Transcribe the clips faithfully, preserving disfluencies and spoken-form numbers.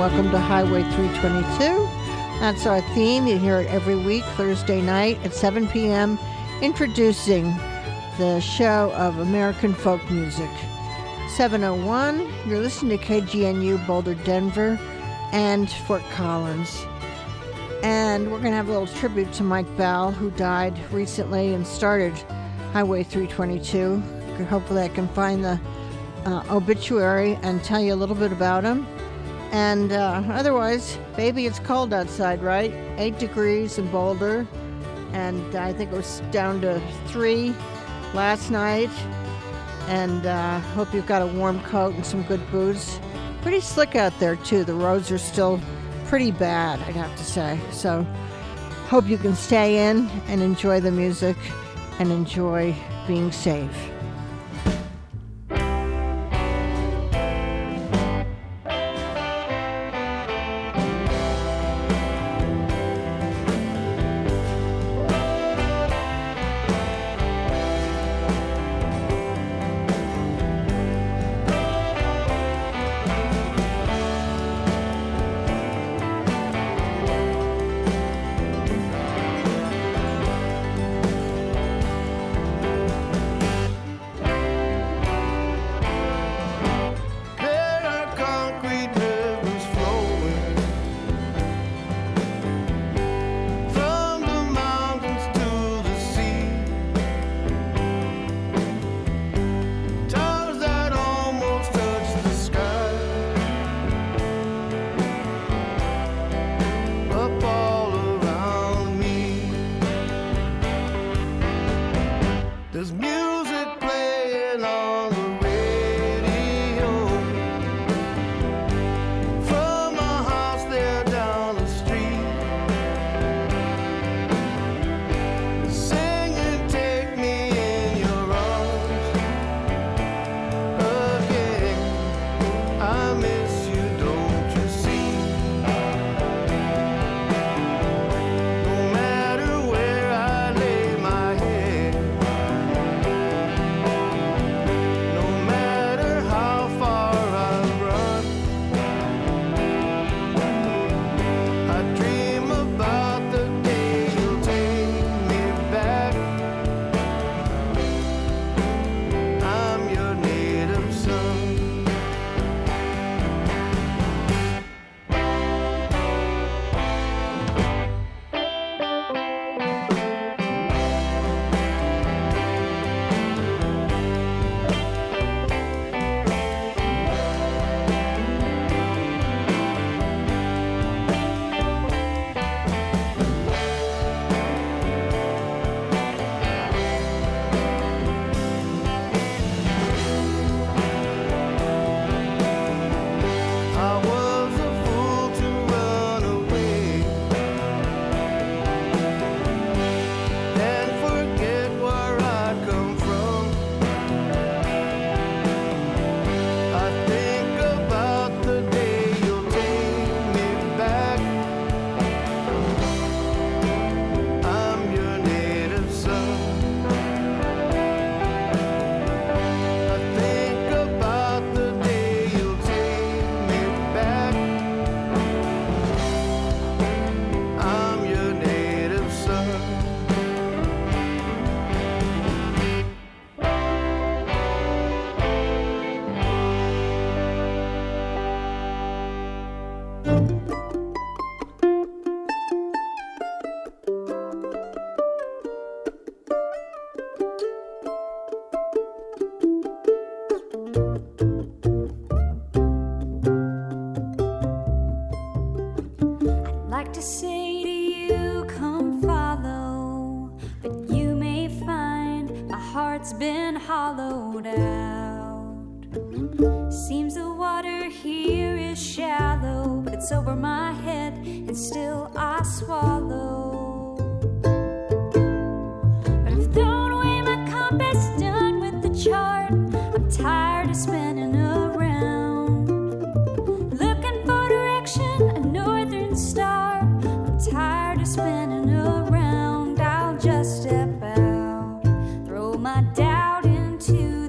welcome to Highway three twenty-two. That's our theme. You hear it every week, Thursday night at seven p.m., introducing the show of American folk music. seven oh one, you're listening to K G N U Boulder, Denver, and Fort Collins. And we're going to have a little tribute to Mike Bell, who died recently and started Highway three twenty-two. Hopefully I can find the uh, obituary and tell you a little bit about him. And uh, otherwise, baby, it's cold outside, right? Eight degrees in Boulder. And I think it was down to three last night. And uh, hope you've got a warm coat and some good boots. Pretty slick out there, too. The roads are still pretty bad, I'd have to say. So hope you can stay in and enjoy the music and enjoy being safe.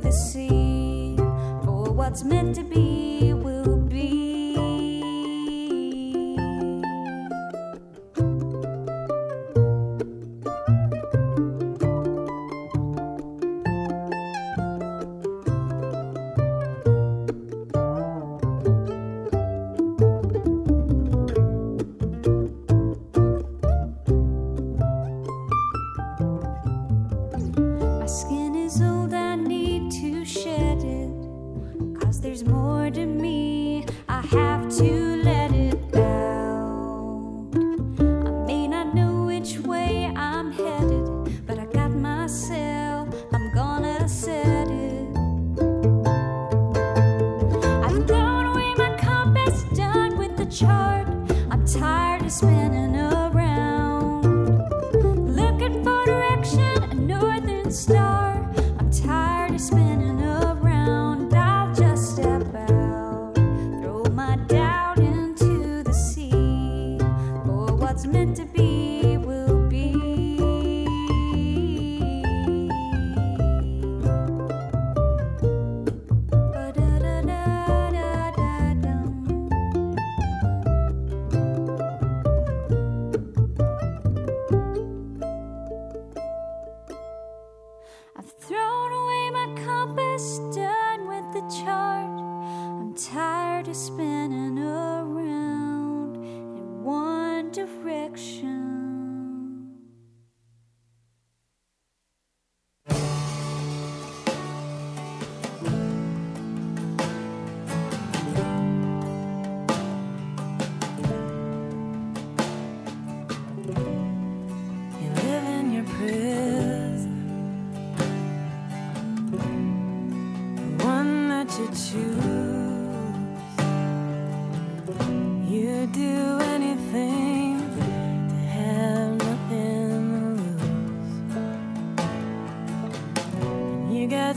What's meant to be will be.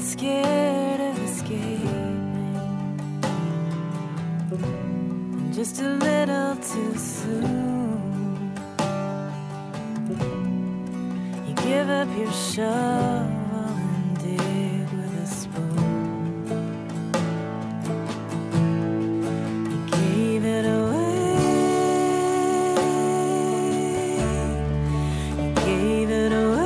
scared of escaping, just a little too soon. You give up your shovel and dig with a spoon. You gave it away, you gave it away.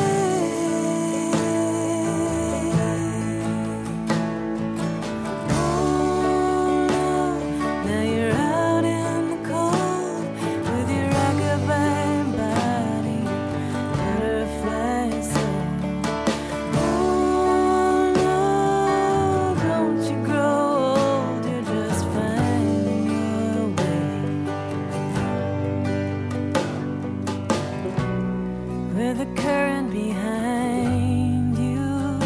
The current behind you,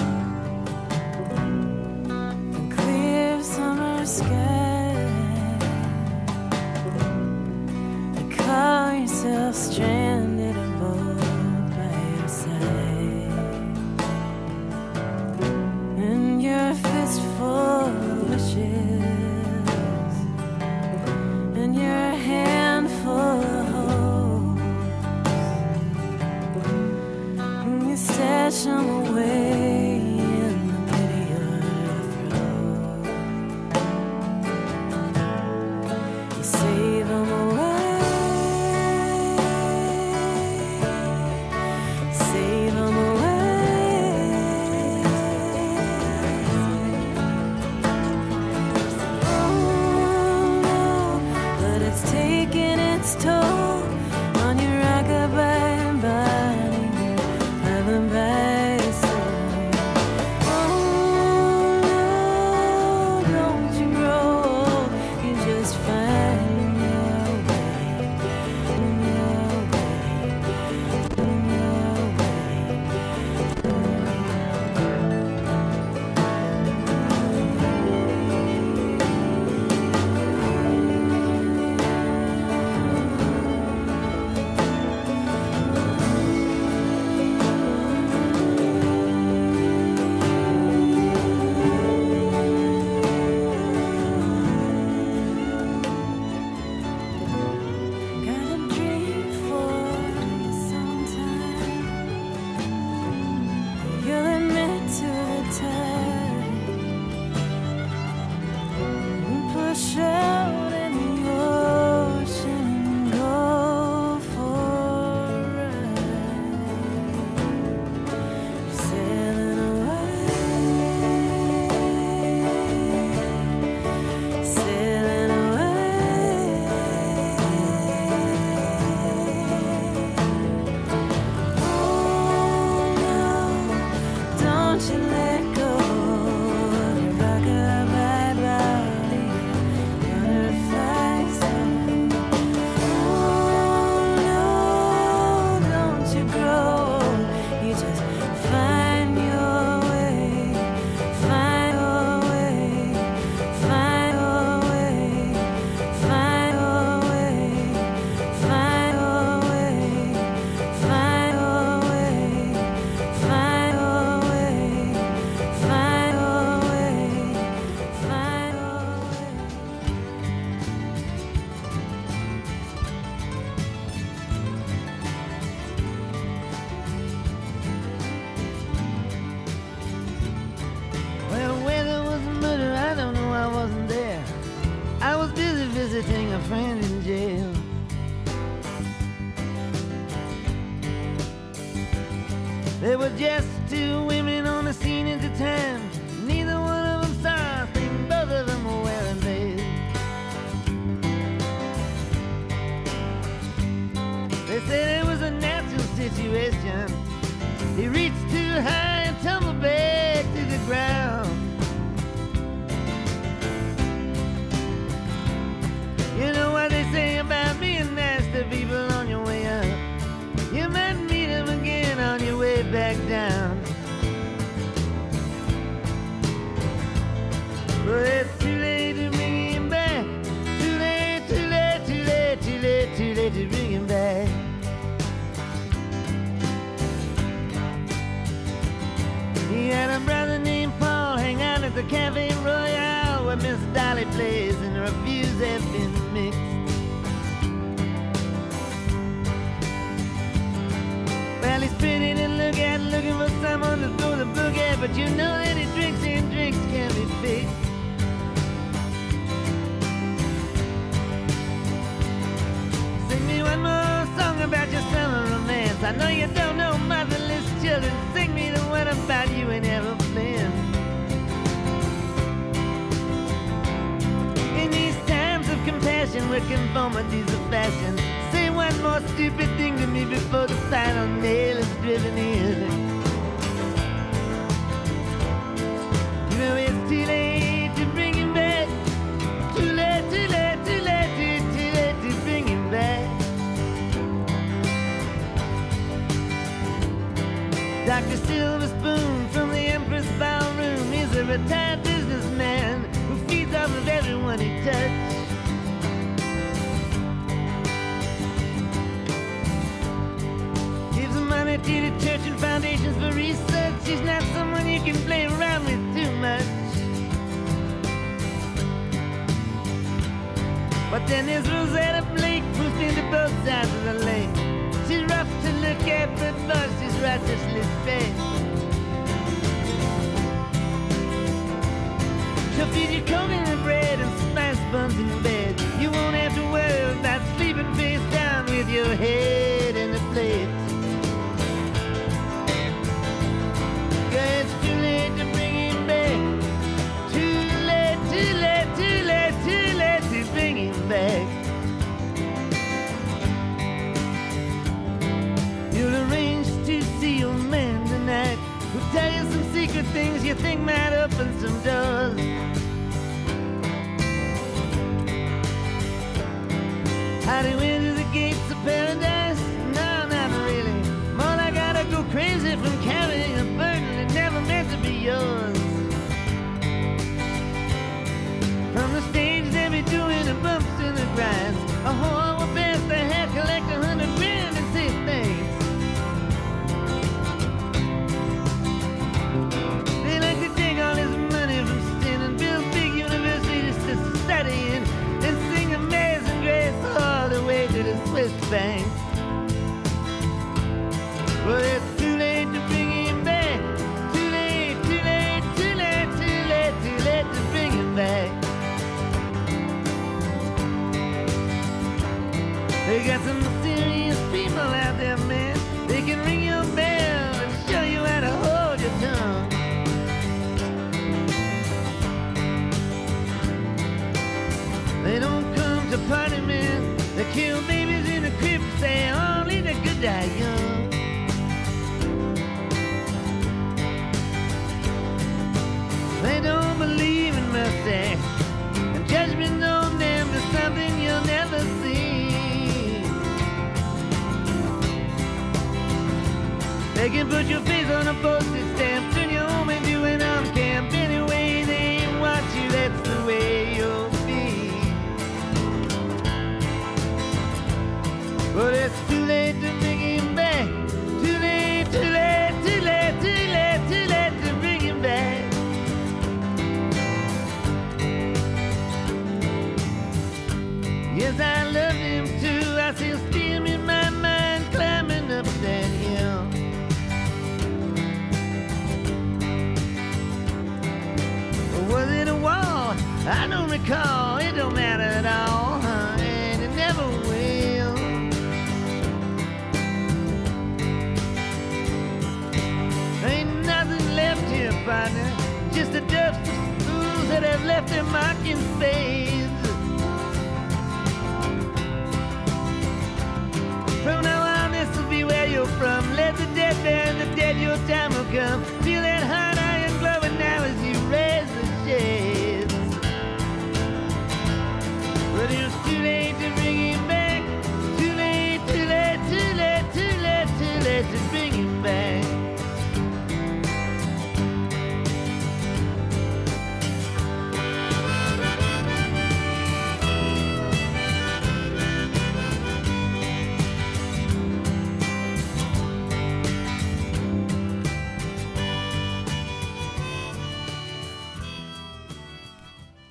the clear summer sky. You call yourself stranded above by your side, and your fistful of wishes, and your handful of stash them away in the pit of your throat. You save them away, save them away. Oh no, but it's taking its toll on your rockabye body. By soul. Oh no, don't you grow old, you just find your way, your way, your visiting a friend in jail. There were just two women on the scene at the time. Neither one of them saw a thing, both of them were wearing veils. They said it was a natural situation. He reached too high and tumbled back to the ground. You know what they say about being nice to people on your way up. You might meet them again on your way back down. But it's too late to bring him back. Too late, too late, too late, too late, too late to bring him back. He had a brother named Cafe Royale where Miss Dolly plays and her views have been mixed. Well, he's pretty to look at, looking for someone to throw the book at, but you know that he drinks and drinks can be fixed. Sing me one more song about your summer romance. I know you don't know motherless children. Sing me the one about you and Evelyn. In these times of compassion where conformity's a fashion, say one more stupid thing to me before the final nail is driven in. You know it's too late to bring him back. Too late, too late, too late, too, too late to bring him back. Doctor Silver Spoon from the Empress Ballroom is a retired businessman who feeds off of everyone he touches. Money to the church and foundations for research. She's not someone you can play around with too much. But then there's Rosetta Blake, who's been to both sides of the lake. She's rough to look at, but boss, she's righteously fake. She'll feed you coconut bread and spice buns in bed. You won't have to worry about sleeping face down with your head in the plate. It's too late to bring him back. Too late, too late, too late, too late to bring him back. You'll arrange to see your man tonight. He'll tell you some secret things you think might open some doors. How do you enter the gates of paradise? No, not really. More like I gotta go crazy from carrying a burden never meant to be yours. From the stage they be doing the bumps and the grinds. A whore will best they had collect a hundred grand and say thanks. They like to take all this money from sin and build big universities to study in and sing Amazing Grace all the way to the Swiss bank. But it's too late to bring him back. To bring him back. They got some serious people out there, man. They can ring your bell and show you how to hold your tongue. They don't come to party, man. They kill babies in the crib, say only the good die young. They don't believe in mercy, and judgment on them is something you'll never see. They can put your face on a postage stamp, turn you home and do an arm camp. Anyway, they want you, that's the way you'll be. But it's too late to bring him back. Too late, too late, too late, too late, too late to bring him back. Yes, I loved him too. I still see him in my mind climbing up that hill. Or was it a wall? I don't recall. It don't matter at all, huh? And it never will. Ain't nothing left here, partner. Just the dust of fools that have left their mark in spades. From now on, this will be where you're from. Let the dead bury the dead, your time will come. Feel that hot iron glowing now as you raise the shades. But it's too late to bring him back. Too late, too late, too late, too late, too late to bring him back.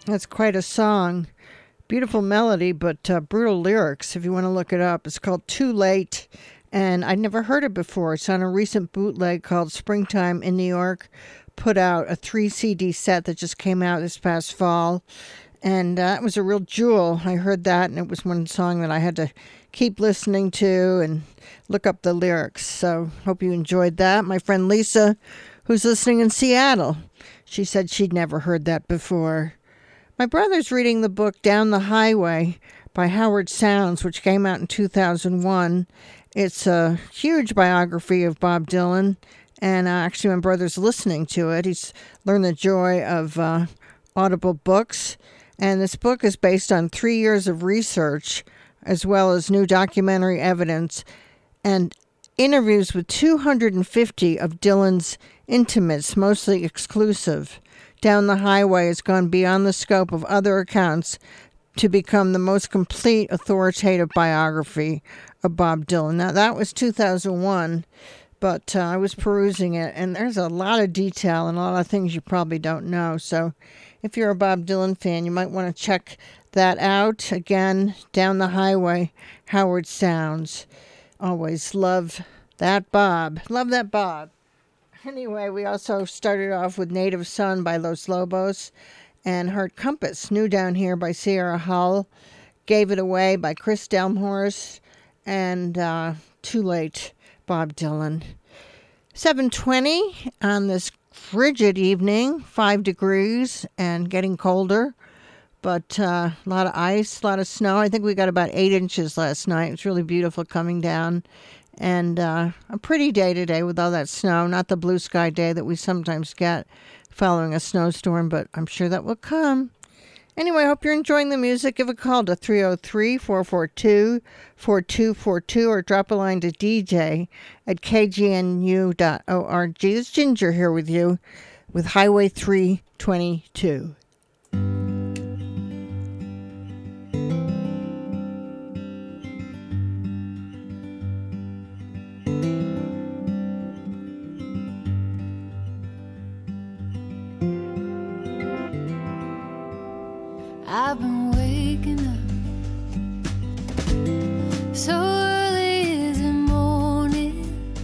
That's quite a song. Beautiful melody, but uh, brutal lyrics, if you want to look it up. It's called Too Late, and I'd never heard it before. It's on a recent bootleg called Springtime in New York. Put out a three C D set that just came out this past fall, and uh, it was a real jewel. I heard that, and it was one song that I had to keep listening to and look up the lyrics. So hope you enjoyed that. My friend Lisa, who's listening in Seattle, she said she'd never heard that before. My brother's reading the book Down the Highway by Howard Sounds, which came out in two thousand one. It's a huge biography of Bob Dylan, and uh, actually my brother's listening to it. He's learned the joy of uh, Audible books, and this book is based on three years of research, as well as new documentary evidence, and interviews with two hundred fifty of Dylan's intimates, mostly exclusive. Down the Highway has gone beyond the scope of other accounts to become the most complete authoritative biography of Bob Dylan. Now, that was two thousand one, but uh, I was perusing it, and there's a lot of detail and a lot of things you probably don't know. So if you're a Bob Dylan fan, you might want to check that out. Again, Down the Highway, Howard Sounds. Always love that Bob. Love that Bob. Anyway, we also started off with Native Son by Los Lobos and heard Compass, New Down Here by Sierra Hull, Gave It Away by Chris Delmhorst, and uh, Too Late, Bob Dylan. seven twenty on this frigid evening, five degrees and getting colder, but uh, a lot of ice, a lot of snow. I think we got about eight inches last night. It's really beautiful coming down. And uh, a pretty day today with all that snow, not the blue sky day that we sometimes get following a snowstorm, but I'm sure that will come. Anyway, I hope you're enjoying the music. Give a call to three oh three, four four two, four two four two or drop a line to D J at k g n u dot org. This is Ginger here with you with Highway three twenty-two. I've been waking up so early as the morning,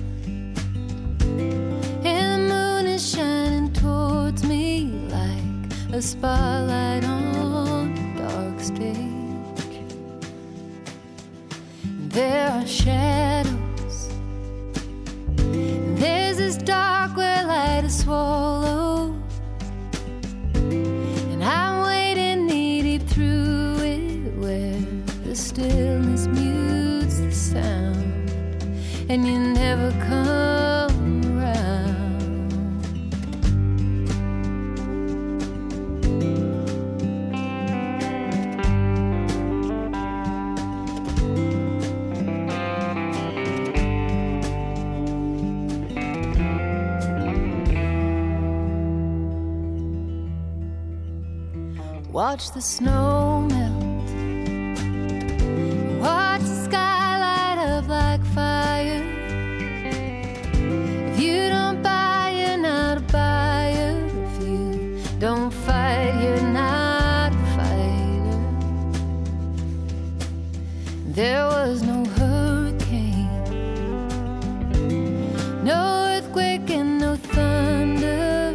and the moon is shining towards me like a spotlight on a dark stage. There are shadows, and there's this dark where light is swallowed, and I'm through it where the stillness mutes the sound, and you never come around. Watch the snow melt, watch the sky light up like fire. If you don't buy, you're not a buyer. If you don't fight, you're not a fighter. There was no hurricane, no earthquake and no thunder,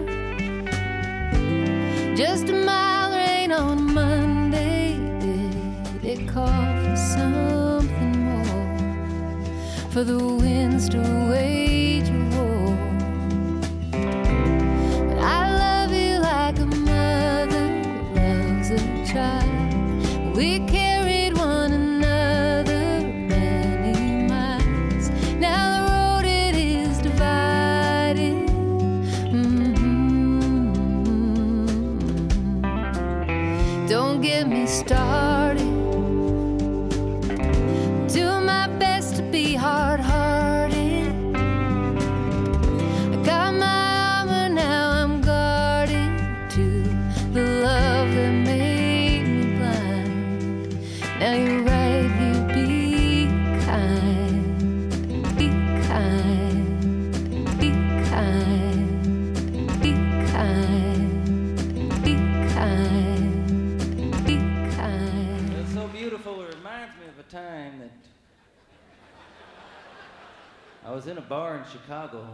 just a mile rain on Monday. Did it call for something more, for the winds to wage a war? But I love you like a mother loves a child. We carried one another many miles. Now the road it is divided. Mm-hmm. Don't get me started. Do my best to be hard-hearted. I was in a bar in Chicago.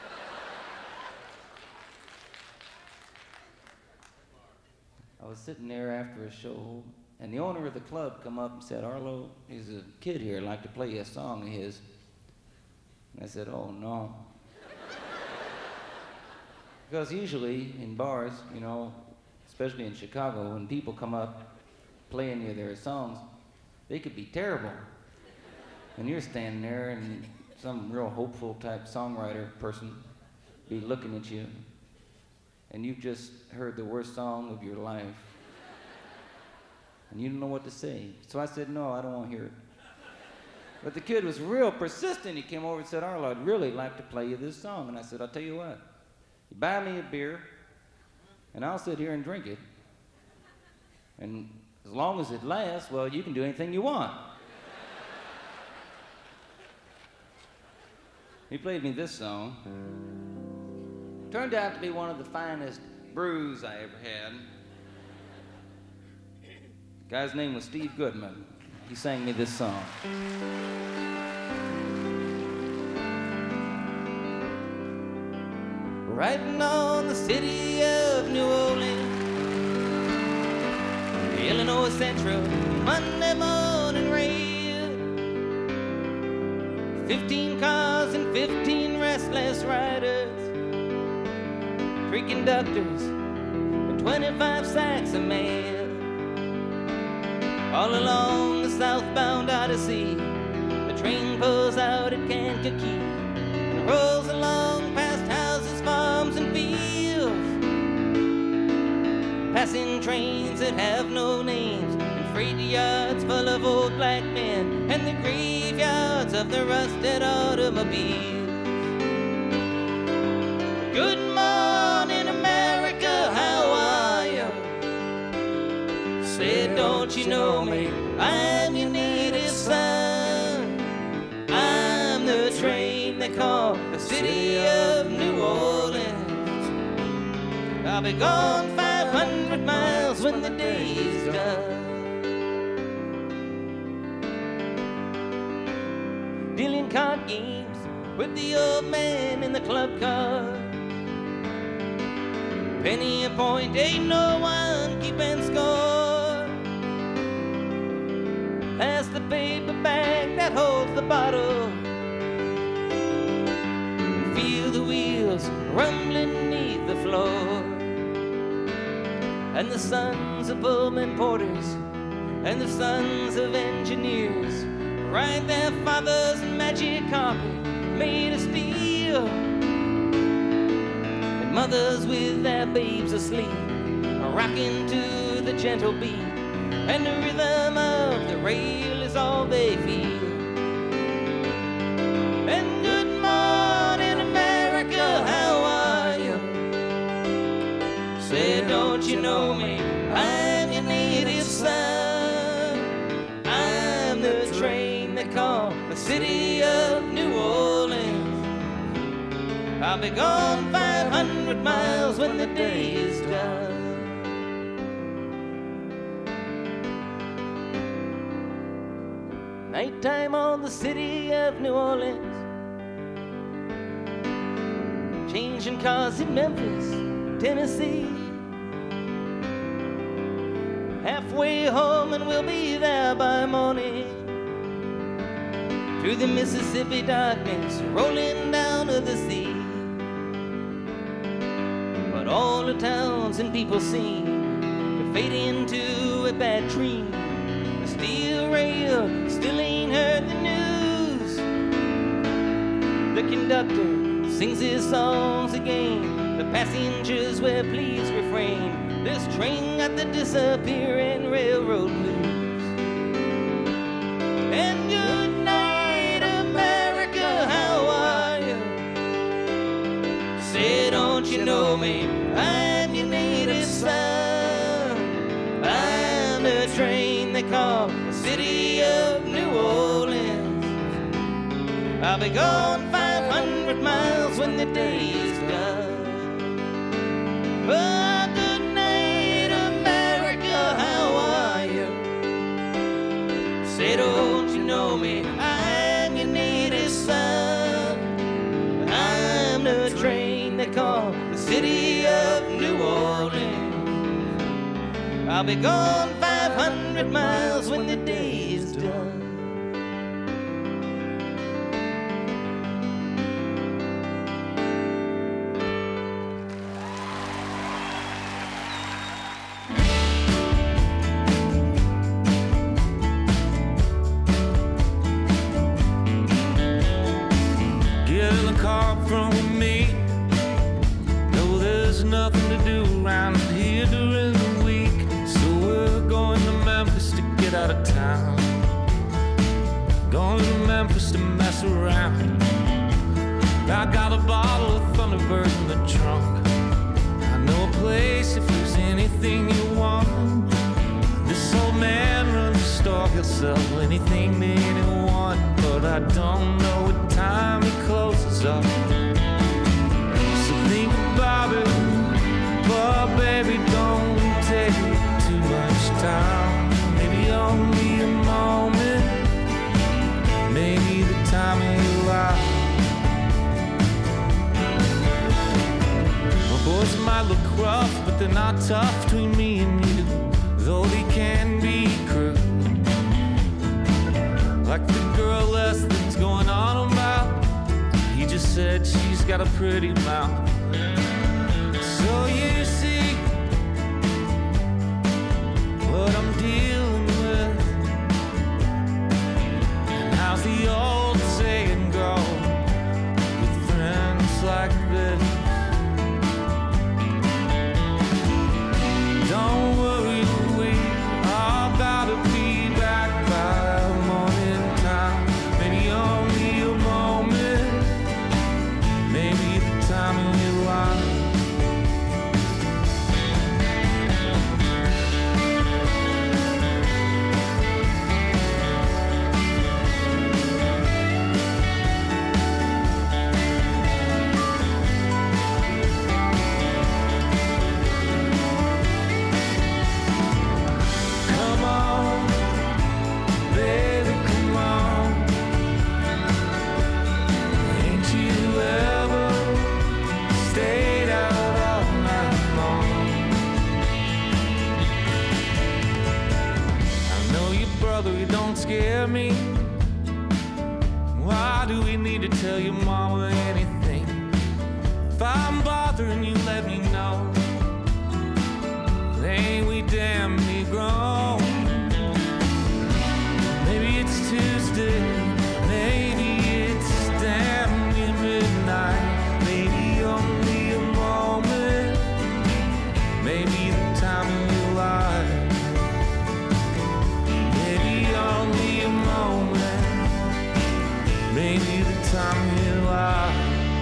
I was sitting there after a show, and the owner of the club come up and said, Arlo, there's a kid here, I'd like to play you a song of his. And I said, oh, no. Because usually in bars, you know, especially in Chicago, when people come up playing you their songs, they could be terrible. And you're standing there and some real hopeful type songwriter person be looking at you, and you've just heard the worst song of your life. And you don't know what to say. So I said, no, I don't want to hear it. But the kid was real persistent. He came over and said, Arlo, I'd really like to play you this song. And I said, I'll tell you what. You buy me a beer, and I'll sit here and drink it. And as long as it lasts, well, you can do anything you want. He played me this song. Turned out to be one of the finest brews I ever had. The guy's name was Steve Goodman. He sang me this song. Riding on the city of New Orleans, the Illinois Central, Monday morning rail. Fifteen cars and fifteen restless riders, three conductors and twenty-five sacks of mail. All along the southbound Odyssey, the train pulls out at Kankakee and rolls along past houses, farms, and fields, passing trains that have no names, and freight yards full of old black men, and the graveyards of the rusted automobiles. Good morning, America, how are you? Say, don't you know me? I'm your native son. I'm the train they call the city of New Orleans. I'll be gone five hundred miles when the day is done. Dealing card games with the old man in the club car. Penny a point, ain't no one keeping score. Pass the paper bag that holds the bottle. Feel the wheels rumbling beneath the floor. And the sons of Pullman porters and the sons of engineers ride their father's magic carpet made of steel. And mothers with their babes asleep are rocking to the gentle beat, and the rhythm of the rail is all they feel. And good morning, America, how are you? Say, don't you know me? I'm your native son. I'm the train they call the city of New Orleans. I'll be gone five hundred miles when the day is done. Nighttime on the city of New Orleans, changing cars in Memphis, Tennessee. Halfway home and we'll be there by morning. Through the Mississippi darkness, rolling down to the sea. But all the towns and people seem to fade into a bad dream. The steel rail still ain't heard the news. The conductor sings his songs again. The passengers will please refrain. This train got the disappearing railroad blues. And good night, America, how are you? Say, don't you know me? I'm your native son. I'm the train they call the city of New Orleans. I'll be gone five hundred miles when the day is done. Oh, good night, America, how are you? Say, don't you know me? I'm your native son. city of New Orleans. I'll be gone five hundred miles when the day is done. Get in the car from me. No, there's nothing to do around here during the week. So we're going to Memphis to get out of town. Going to Memphis to mess around. I got a bottle of Thunderbird in the trunk. I know a place if there's anything you want. This old man runs a store, he'll sell anything to anyone. But I don't know what time he closes up. So think about it, but baby, don't take too much time. Maybe only a moment, maybe the time of your life. My boys might look rough, but they're not tough between me and you, though they can be cruel. Like the girl Leslie's going on about. He just said she's got a pretty mouth. So you see what I'm dealing with. And how's the old saying go with friends like this? Don't worry, we are about to be back by morning time. Maybe only a moment, maybe the time in your life. Come on, baby, come on. Ain't you ever stayed out all night long? I know your brother, he don't scare me. Why do we need to tell your mama anything? If I'm bothering you, let me know. Ain't we damn me grown? Maybe it's Tuesday, maybe it's damn near midnight. Maybe only a moment, maybe the time of your life. Maybe only a moment, maybe the time of your life.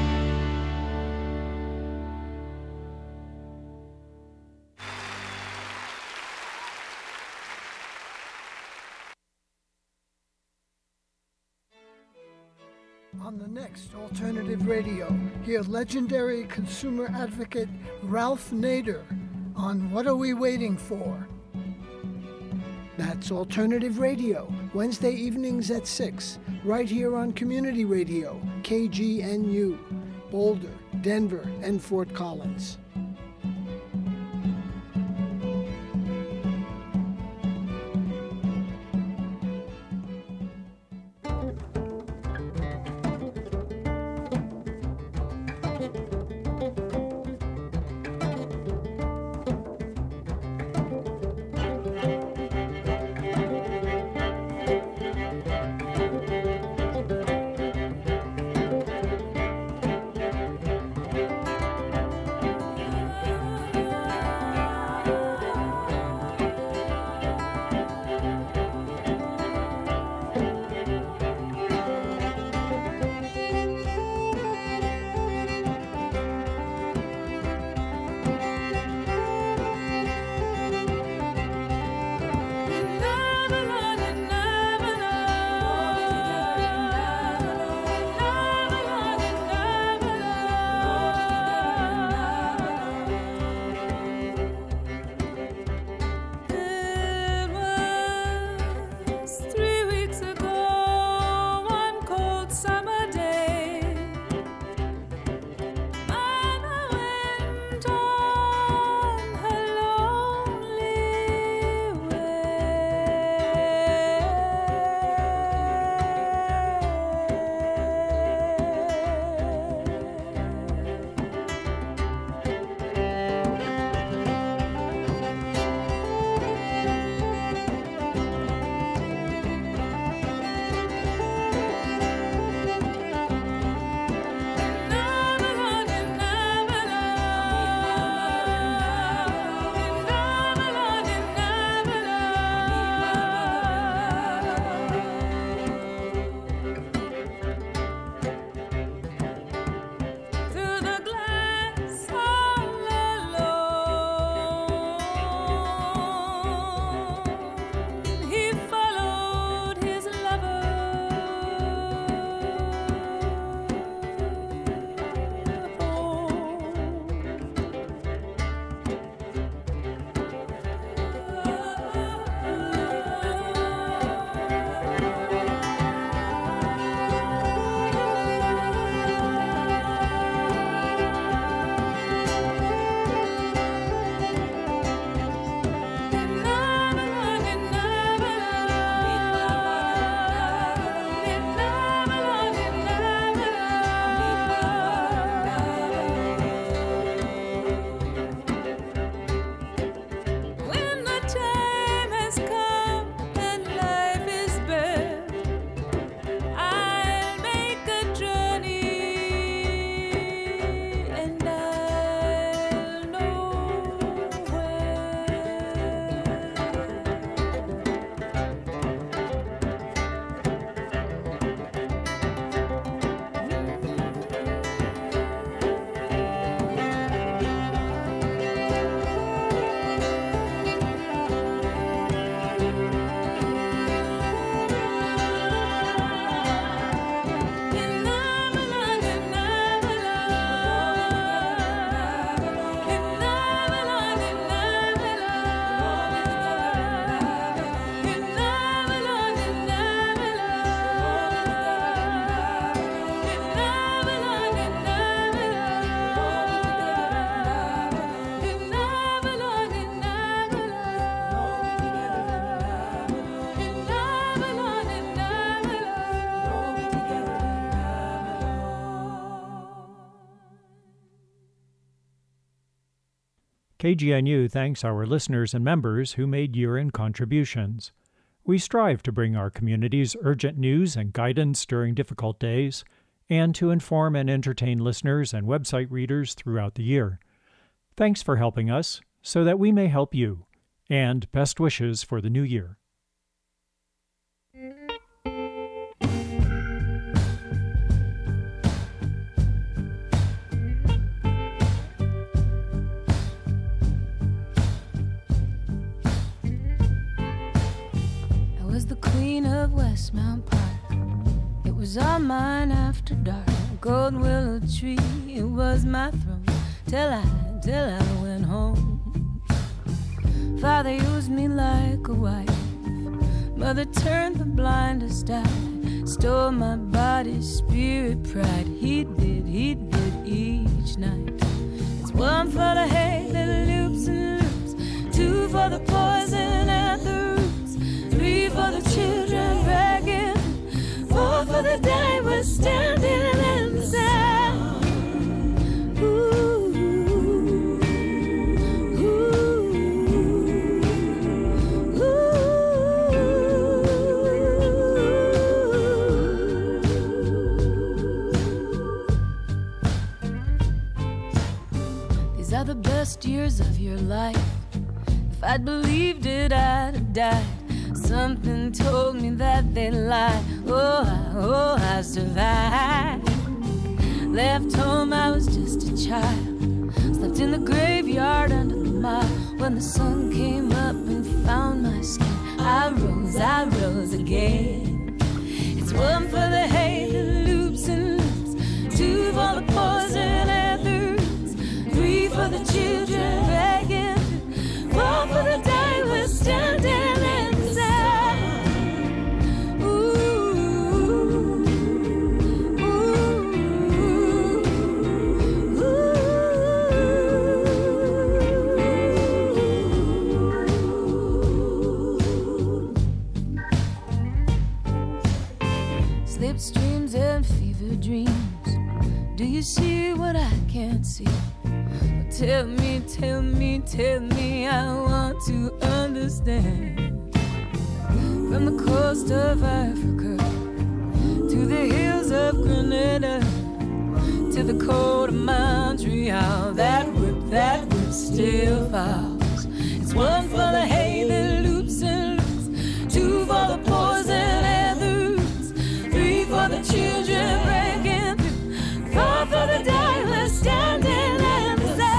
On the next Alternative Radio, hear legendary consumer advocate Ralph Nader on What Are We Waiting For? That's Alternative Radio, Wednesday evenings at six, right here on Community Radio, K G N U, Boulder, Denver, and Fort Collins. K G N U thanks our listeners and members who made year-end contributions. We strive to bring our communities urgent news and guidance during difficult days, and to inform and entertain listeners and website readers throughout the year. Thanks for helping us so that we may help you, and best wishes for the new year. I was the queen of Westmount Park. It was all mine after dark. Gold willow tree, it was my throne. Till I, till I went home. Father used me like a wife. Mother turned the blindest eye. Stole my body, spirit, pride. He did, he did each night. It's one for the hay that loops and loops. Two for the poison at the roots. Three for the children begging. Four for the divers standing in the sand. Ooh. Are the best years of your life. If I'd believed it, I'd have died. Something told me that they lied. Oh, I, oh, I survived. Left home, I was just a child. Slept in the graveyard under the mile. When the sun came up and found my skin, I rose, I rose again. It's one for the hay that loops and loops. Two for the poison and the three for the children begging, four for the divers standing in the sand. Ooh, ooh, ooh. Slipstreams and fever dreams. Do you see what I can't see? Tell me, tell me, tell me, I want to understand. From the coast of Africa to the hills of Grenada to the cold of Montreal, that whip, that whip still falls. It's one for the hay that loops and loops, two for the poison and the roots, three for the children breaking through, four for the divers standing in the sand.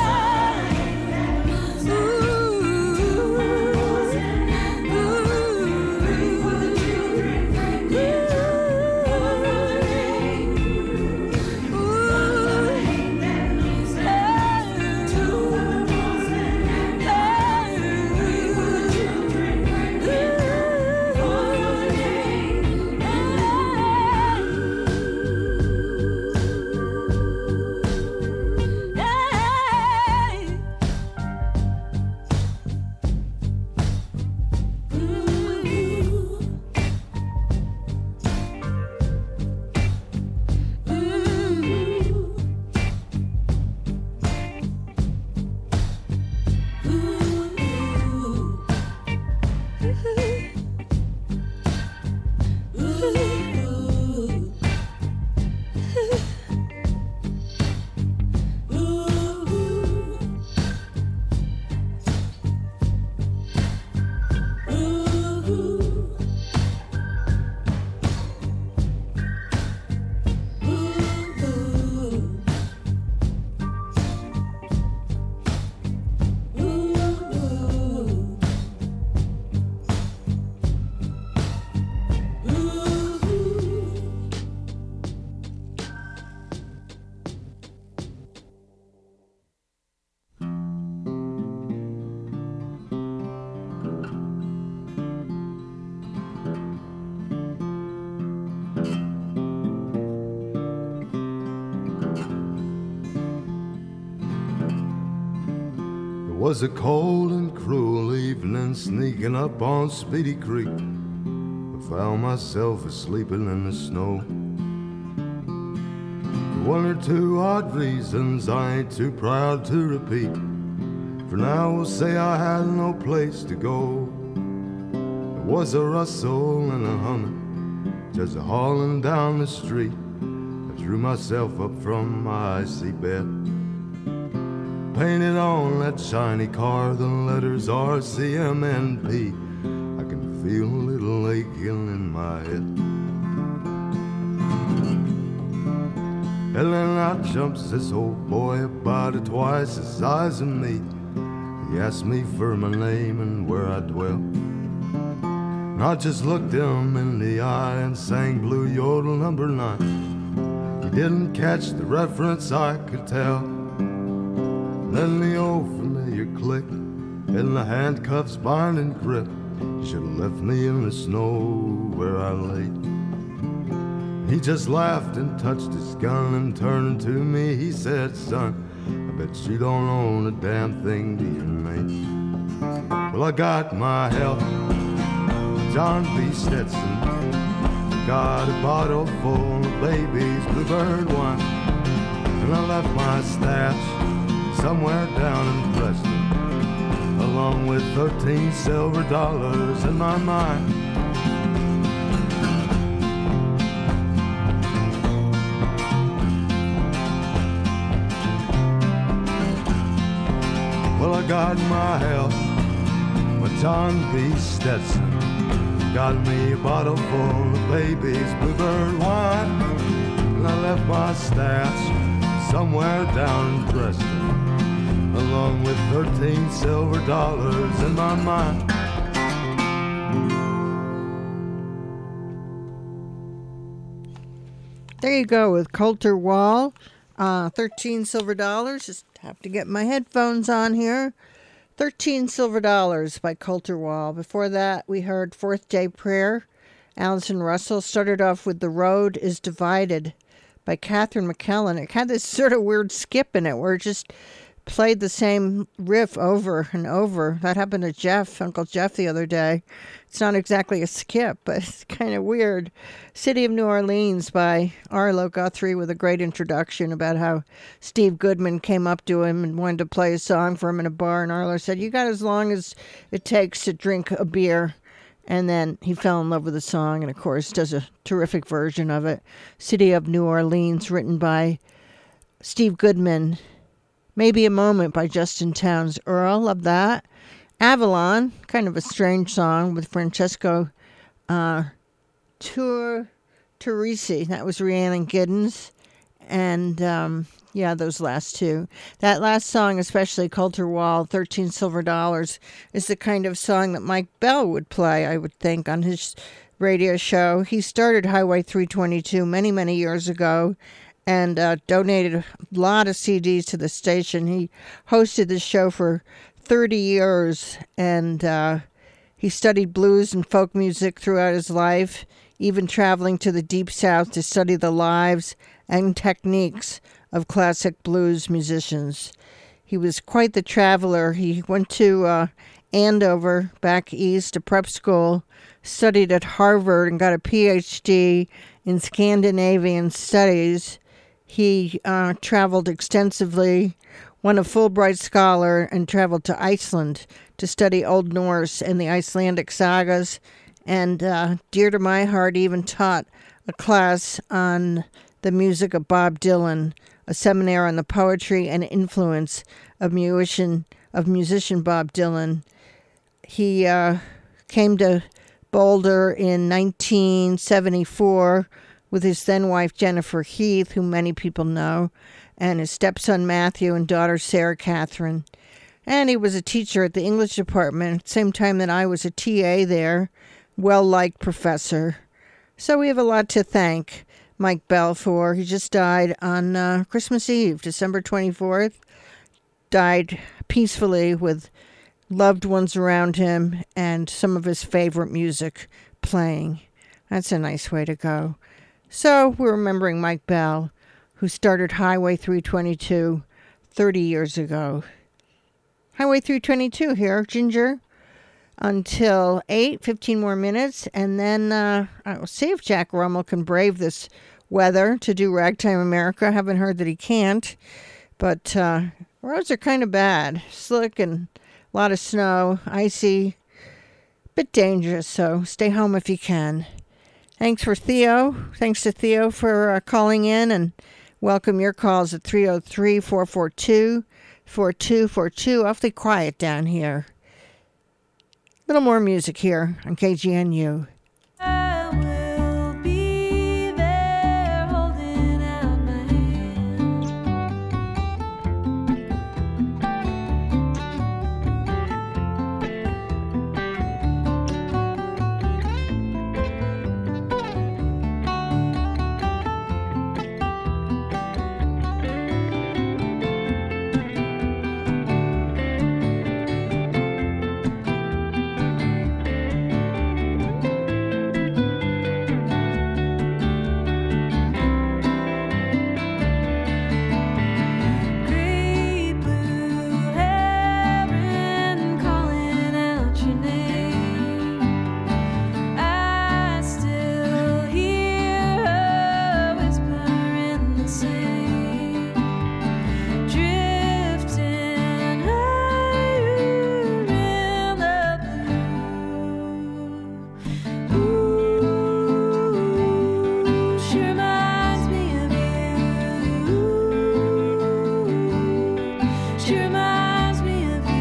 Was a cold and cruel evening, sneaking up on Speedy Creek. I found myself asleep in the snow. For one or two odd reasons I ain't too proud to repeat. For now we'll say I had no place to go. There was a rustle and a humming, just a hauling down the street. I drew myself up from my icy bed, painted on that shiny car the letters R C M N P. I can feel a little aching in my head. And then out jumps this old boy about twice the size of me. He asked me for my name and where I dwell, and I just looked him in the eye and sang Blue Yodel number nine. He didn't catch the reference, I could tell. Then the old familiar click and the handcuffs bind and grip. You should have left me in the snow where I lay. He just laughed and touched his gun and turned to me. He said, son, I bet you don't own a damn thing to your name. Well, I got my health, John B. Stetson. Got a bottle full of baby's bluebird wine. And I left my stash somewhere down in Preston, along with thirteen silver dollars in my mind. Well, I got my health, my John B. Stetson. Got me a bottle full of baby's bluebird wine. And I left my stash somewhere down in Preston, along with thirteen silver dollars in my mind. There you go with Colter Wall. Uh, thirteen silver dollars. Just have to get my headphones on here. thirteen silver dollars by Colter Wall. Before that, we heard Fourth Day Prayer. Allison Russell started off with The Road is Divided by Catherine McKellen. It had this sort of weird skip in it where it just played the same riff over and over. That happened to Jeff, Uncle Jeff, the other day. It's not exactly a skip, but it's kind of weird. City of New Orleans by Arlo Guthrie with a great introduction about how Steve Goodman came up to him and wanted to play a song for him in a bar, and Arlo said, you got as long as it takes to drink a beer. And then he fell in love with the song and, of course, does a terrific version of it. City of New Orleans, written by Steve Goodman. Maybe a Moment by Justin Townes Earl. Love that. Avalon, kind of a strange song with Francesco uh, Tur Turrisi. That was Rhiannon Giddens. And, um, yeah, those last two. That last song, especially Colter Wall, thirteen silver dollars, is the kind of song that Mike Bell would play, I would think, on his radio show. He started Highway three twenty-two many, many years ago, and uh, donated a lot of C Ds to the station. He hosted the show for thirty years, and uh, he studied blues and folk music throughout his life, even traveling to the Deep South to study the lives and techniques of classic blues musicians. He was quite the traveler. He went to uh, Andover, back east, to prep school, studied at Harvard, and got a P H D in Scandinavian studies. He uh, traveled extensively, won a Fulbright Scholar, and traveled to Iceland to study Old Norse and the Icelandic sagas. And uh, dear to my heart, he even taught a class on the music of Bob Dylan, a seminar on the poetry and influence of musician, of musician Bob Dylan. He uh, came to Boulder in nineteen seventy-four with his then wife Jennifer Heath, who many people know, and his stepson Matthew and daughter Sarah Catherine. And he was a teacher at the English department at the same time that I was a T A there, well-liked professor. So we have a lot to thank Mike Bell for. He just died on uh, Christmas Eve, December twenty-fourth. Died peacefully with loved ones around him and some of his favorite music playing. That's a nice way to go. So we're remembering Mike Bell, who started Highway three twenty-two thirty years ago. Highway three twenty-two here, Ginger, until eight, fifteen more minutes, and then uh, I'll see if Jack Rummel can brave this weather to do Ragtime America. I haven't heard that he can't, but uh, roads are kind of bad. Slick and a lot of snow, icy, bit dangerous, so stay home if you can. Thanks for Theo. Thanks to Theo for uh, calling in, and welcome your calls at three oh three, four four two, four two four two. Awfully quiet down here. A little more music here on K G N U. I will be there holding out my Great blue heaven calling out your name. I still hear her whisper in the sand, drifting higher in the blue. Ooh, she reminds me of you. She reminds me of you.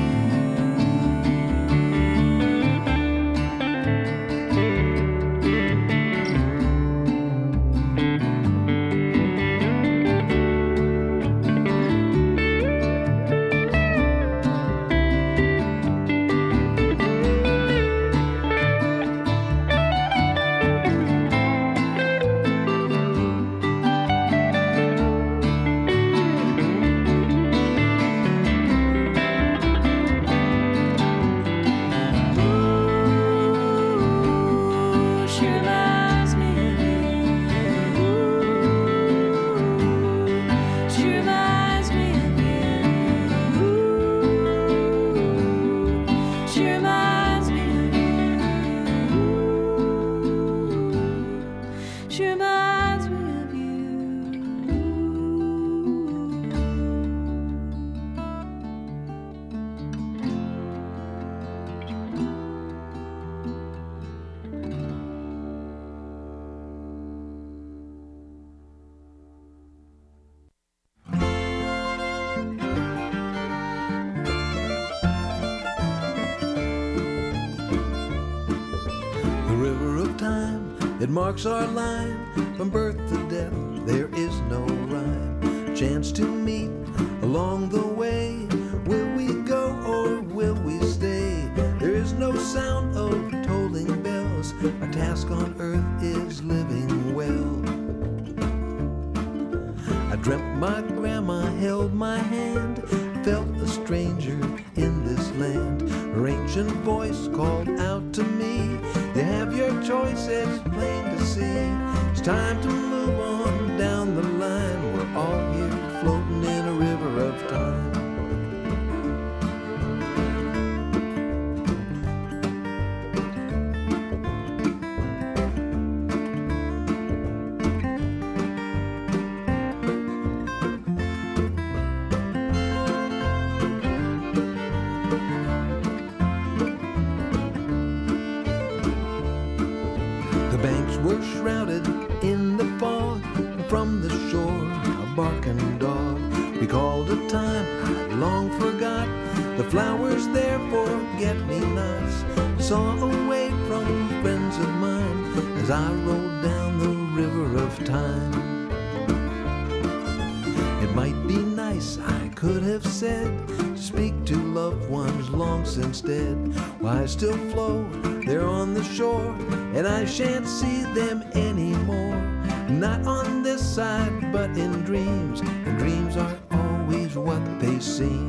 Ooh, she reminds me of you. She reminds me of you. She reminds me of you. She reminds me of you. The river of time, it marks our line. From birth to death, there is no rhyme. Chance to meet along the way. Will we go or will we stay? There is no sound of tolling bells. Our task on earth is living well. I dreamt my grandma held my hand, felt a stranger in this land. Her ancient voice called out to me, you have your choice, it's plain to see. It's time to move on down the line. We're all here floating in a river of time. The banks were shrouded in the fog, and from the shore a barking dog. We called a time I long forgot, the flowers there forget-me-nots. Saw a way from friends of mine as I rolled down the river of time. It might be nice, I could have said, to speak to loved ones long since dead. Why still flow there on the shore, and I shan't see them anymore. Not on this side, but in dreams, and dreams aren't always what they seem.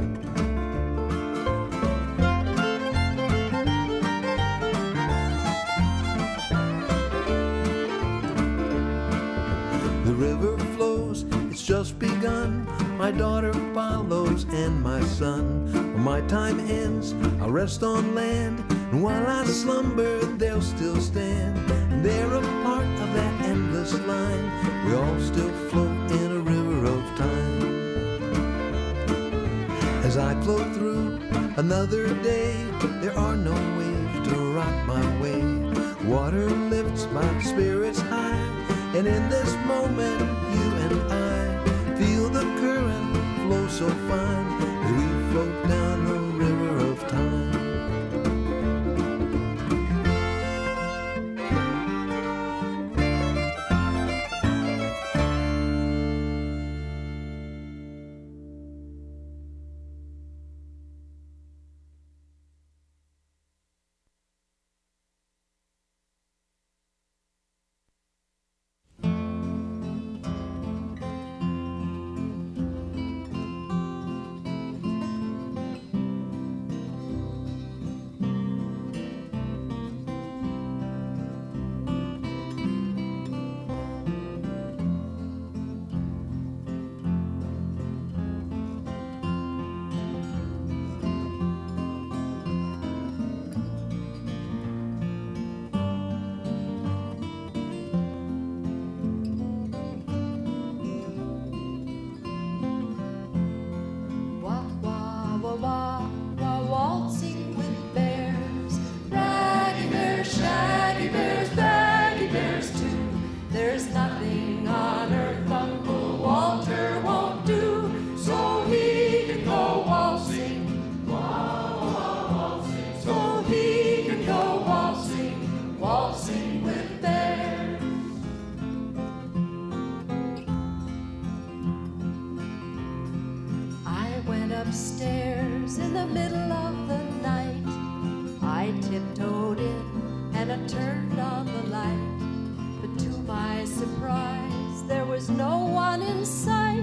The river flows, it's just begun. My daughter follows and my son. When my time ends, I'll rest on land, and while I slumber, they'll still stand. And they're a part of that endless line. We all still float in a river of time. as I float through another day. There are no waves to rock my way. Water lifts my spirits high, and in this moment you and I feel the current flow so fine as we float down the river of time. Upstairs in the middle of the night, I tiptoed in and I turned on the light. But to my surprise, there was no one in sight.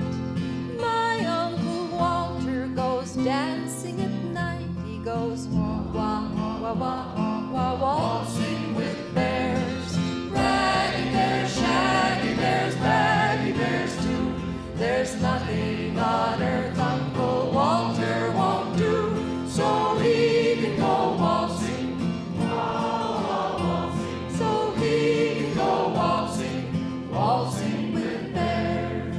My Uncle Walter goes dancing at night. He goes wah, wah, wah, wah, wah, waltzing with bears. Raggy bears, shaggy bears, baggy bears too. There's nothing on earth Uncle Walter won't do, so he can go waltzing, so he can go waltzing, waltzing with bears.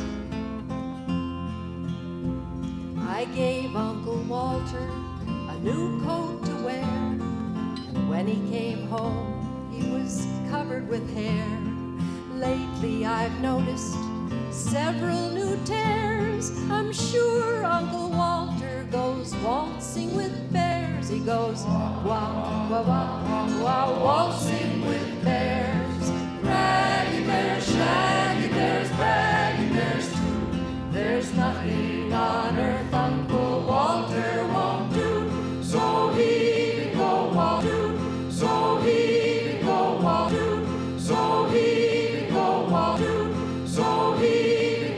I gave Uncle Walter a new coat to wear, and when he came home, he was covered with hair. Lately I've noticed several new tears. I'm sure Uncle Walter goes waltzing with bears. He goes wah, wah, wah, wah, wah, waltzing with bears. Raggy bears, shaggy bears, baggy bears too. There's nothing on earth Uncle Walter won't do, so he can go walk do, so he can go walk do, so he can go walk do, so he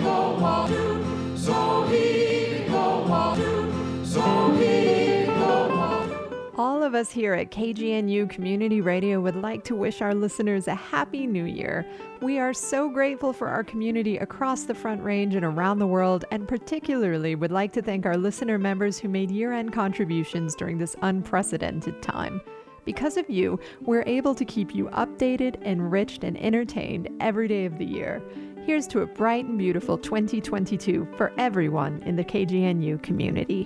All of us here at K G N U Community Radio would like to wish our listeners a happy new year. We are so grateful for our community across the Front Range and around the world, and particularly would like to thank our listener members who made year-end contributions during this unprecedented time. Because of you, we're able to keep you updated, enriched, and entertained every day of the year. Here's to a bright and beautiful twenty twenty-two for everyone in the K G N U community.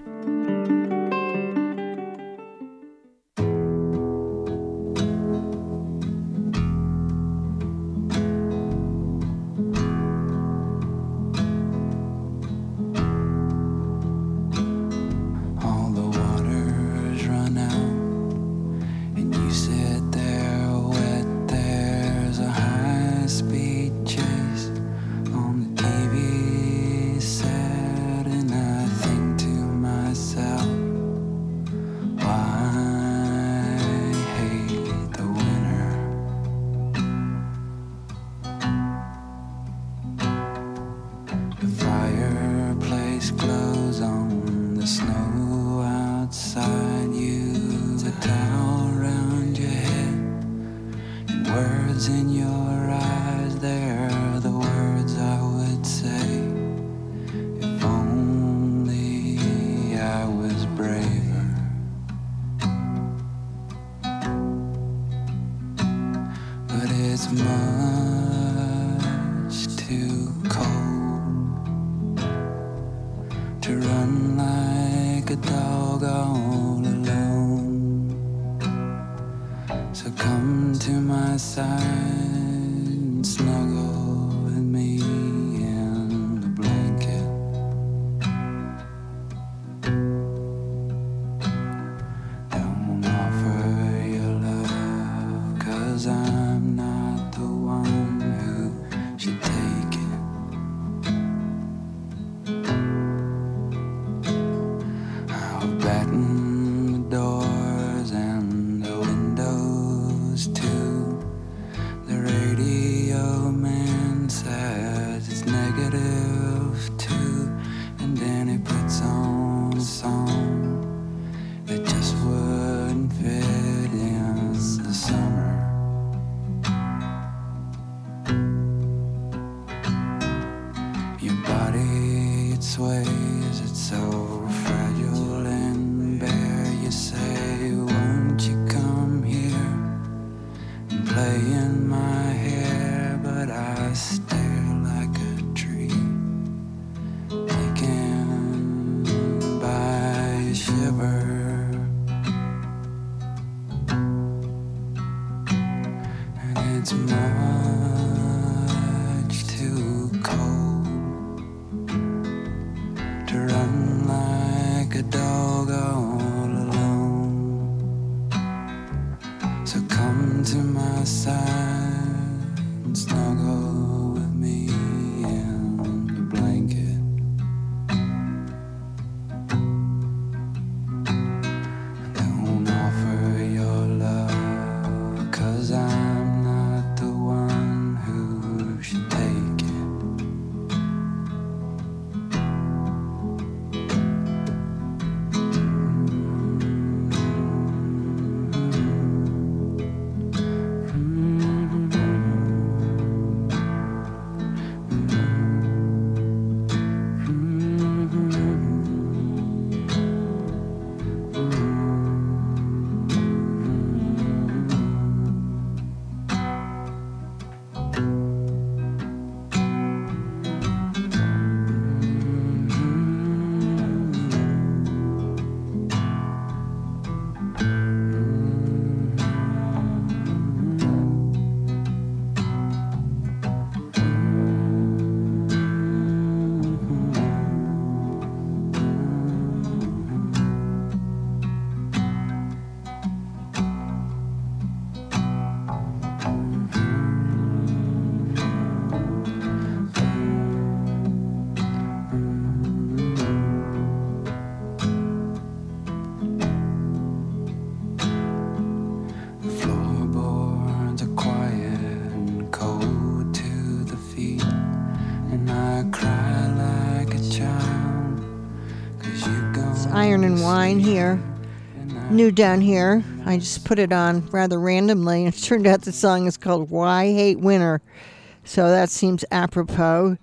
To run like to my side and snuggle with me in the blanket. Don't offer your love, 'cause I'm not the one who should take it. I'll batten the doors and the windows too. The radio man says it's negative too, and then he puts on a song that just wouldn't fit in the summer. Your body, it sways, it's so fragile and bare. You say, won't you come here and play in my hair? But I stare like a tree, taken by a shiver. And it's much too cold to run like a dog all alone. So come to my side and snuggle with me in the blanket. Don't offer your love, 'cause I'm not the one who should take it. The floorboards are quiet and cold to the feet, and I cry like a child, 'cause you It's gone Iron and Wine here. New down here. I just put it on rather randomly, and it turned out the song is called Why Hate Winter. So that seems apropos.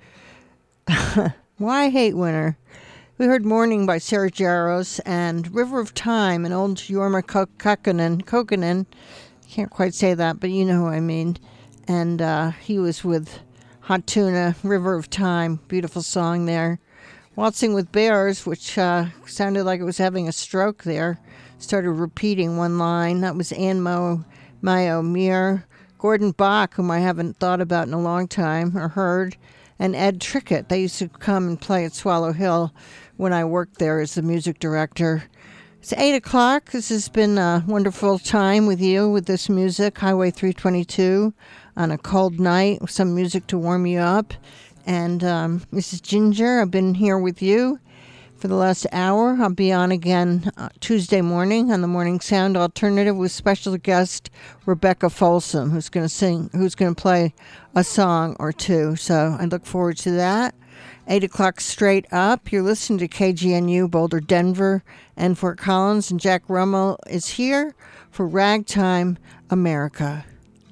Why Hate Winter? We heard Morning by Sarah Jaros and River of Time, an old Jorma Kokkonen. Kokkonen. Can't quite say that, but you know who I mean. And uh, he was with Hot Tuna, River of Time. Beautiful song there. Waltzing with Bears, which uh, sounded like it was having a stroke there. Started repeating one line. That was Anne Mo, Mayo Muir. Gordon Bach, whom I haven't thought about in a long time or heard. And Ed Trickett. They used to come and play at Swallow Hill when I worked there as the music director. It's eight o'clock. This has been a wonderful time with you with this music, Highway three twenty-two, on a cold night with some music to warm you up. And um, Missus Ginger, I've been here with you for the last hour. I'll be on again uh, Tuesday morning on the Morning Sound Alternative with special guest Rebecca Folsom, who's going to sing, who's going to play a song or two. So I look forward to that. Eight o'clock straight up. You're listening to K G N U, Boulder, Denver, and Fort Collins, and Jack Rummel is here for Ragtime America.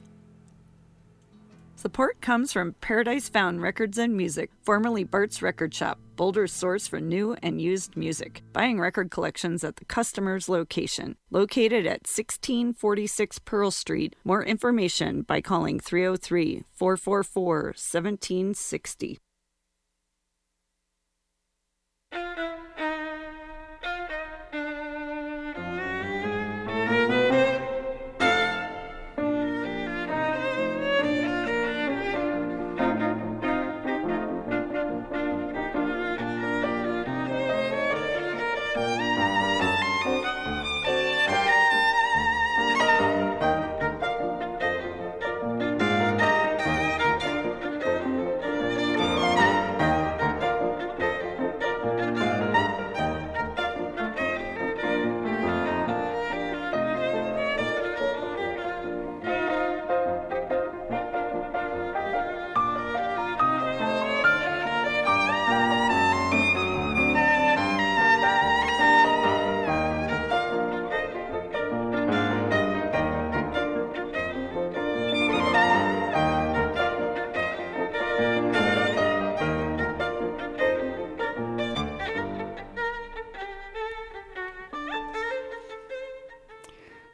Support comes from Paradise Found Records and Music, formerly Bart's Record Shop, Boulder's source for new and used music. Buying record collections at the customer's location. Located at sixteen forty-six Pearl Street. More information by calling three oh three, four four four, one seven six oh.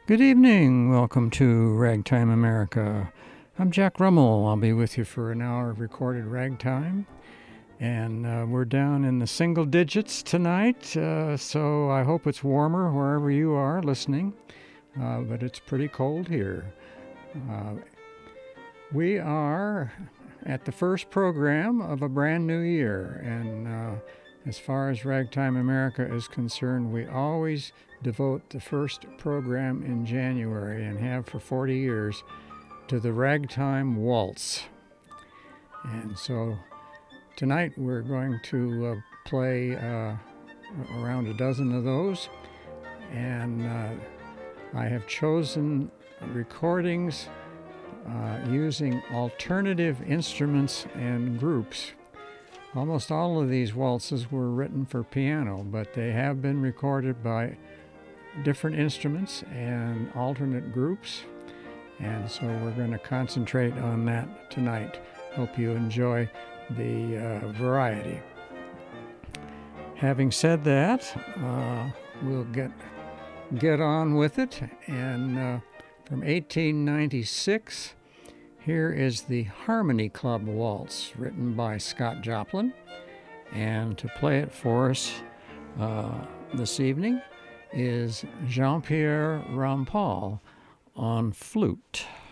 Good evening. Welcome to Ragtime America. I'm Jack Rummel. I'll be with you for an hour of recorded ragtime. And uh, we're down in the single digits tonight, uh, so I hope it's warmer wherever you are listening. Uh, but it's pretty cold here. Uh, we are at the first program of a brand new year. And uh, as far as Ragtime America is concerned, we always devote the first program in January, and have for forty years, to the Ragtime Waltz. And so tonight we're going to uh, play uh, around a dozen of those, and uh, I have chosen recordings uh, using alternative instruments and groups. Almost all of these waltzes were written for piano, but they have been recorded by different instruments and alternate groups, and so we're going to concentrate on that tonight. Hope you enjoy the uh, variety. Having said that, uh, we'll get get on with it, and uh, from eighteen ninety-six, here is the Harmony Club Waltz, written by Scott Joplin, and to play it for us uh, this evening is Jean-Pierre Rampal on flute.